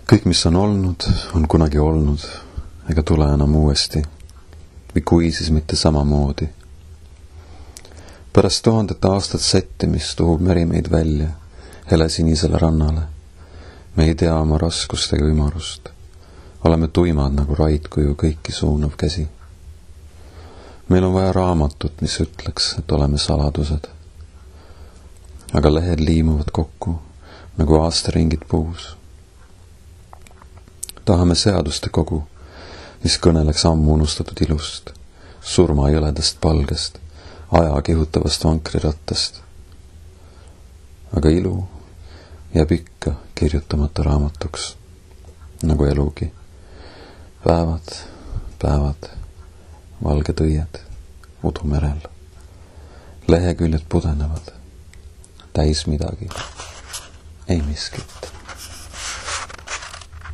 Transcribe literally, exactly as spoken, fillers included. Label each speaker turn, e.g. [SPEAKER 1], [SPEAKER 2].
[SPEAKER 1] Kõik, mis on olnud, on kunagi olnud, ega tule enam uuesti, või kui siis mitte samamoodi. Pärast tuhandete aastat sättimist tuhub meri meid välja helesinisele rannale. Me ei tea oma raskust ega ümarust. Oleme tuimad nagu raidkuju kõiki suunav käsi. Meil on vaja raamatut, mis ütleks, et oleme saladused. Aga lehed liimuvad kokku, nagu aastaringid puus. Tahame seaduste kogu, mis kõneleks ammu unustatud ilust, surma jõledast palgest, aja kihutavast vankrirattast. Aga ilu jääb ikka kirjutamata raamatuks, nagu elugi. Päevad, päevad, valged õied, udumerel. Leheküljed pudenevad, täis midagi, ei miskit.